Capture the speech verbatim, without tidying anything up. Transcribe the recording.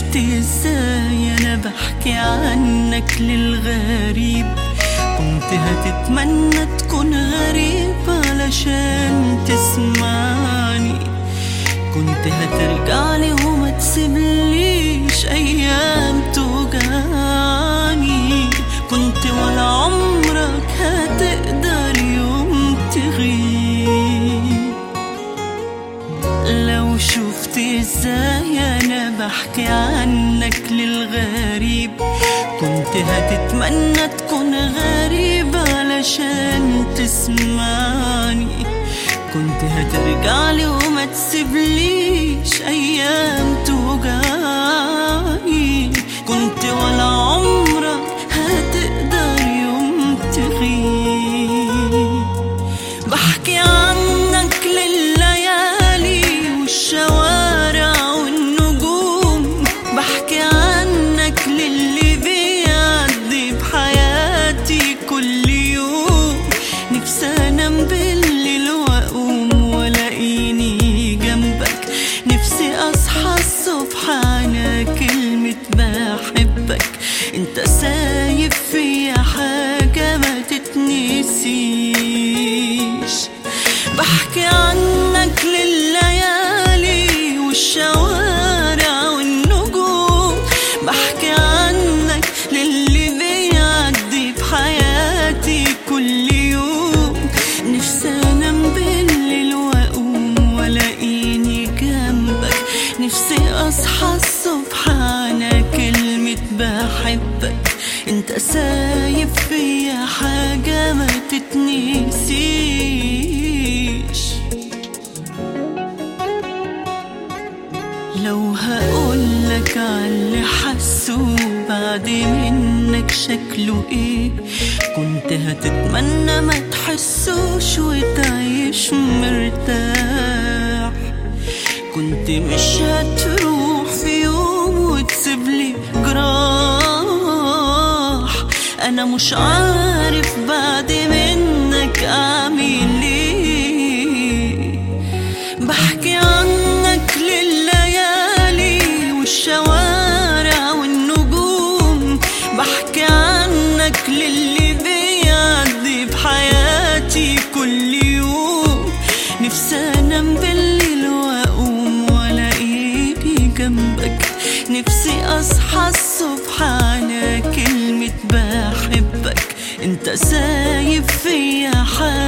شفت ازاي انا بحكي عنك للغريب؟ كنت هتتمنى تكون غريب علشان تسمعني، كنت هترجعلي وما تسيبليش ايام توجعني، كنت ولا عمرك هتقدر يوم تغيب. لو شفت ازاي انا بحكي عنك للغريب، كنت هتتمنى تكون غريب علشان تسمعني، كنت هترجعلي وما تسيبليش ايام توجعني، كنت ولا عمرك هتقدر يوم تغيب. بحكي عنك لليالي والشوارع والنجوم، بحكي عنك للي بيعدي بحياتي كل يوم، نفسي انام بالليل واقوم والاقيني جنبك، نفسي اصحى الصبح على كلمة بحبك، انت سايب فيا حاجة ما تتنسيش. بحكي عنك لليالي والشوارع والنجوم، بحكي عنك للي بيعدي بحياتي كل يوم، نفسي انام بالليل واقوم والاقيني جنبك، نفسي اصحى الصبح على كلمة بحبك، انت سايب فيا حاجة ما تتنسيش. لو هقولك عاللي حسه بعد منك شكله ايه، كنت هتتمنى ما تحسوش وتعيش مرتاح، كنت مش هتروح في يوم وتسيبلي جراح، انا مش عارف بعد منك اعمل ايه. بحكي عنك لليالي والشوارع والنجوم، بحكي عنك للي بيعدي بحياتي كل يوم، نفسي انام بالليل واقوم والاقيني جنبك، نفسي اصحى الصبح على كلمة بحبك، انت سايب فيا حاجة